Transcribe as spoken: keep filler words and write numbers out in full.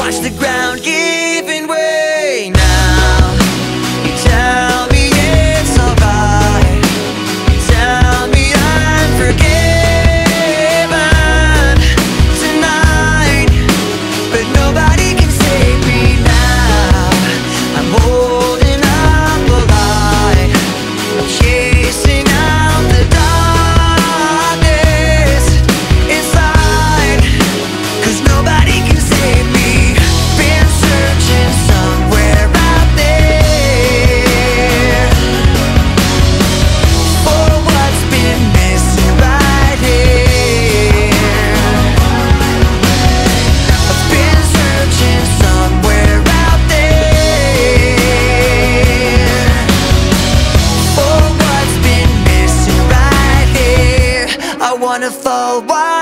watch the ground giving way now. You tell me it's alright, you tell me I'm forgiven tonight, but nobody can save me now. I'm holding up the light, I'm chasing out the darkness inside, 'cause nobody can save me. Been searching somewhere out there for what's been missing right here. I've been searching somewhere out there for what's been missing right here. I wanna fall wild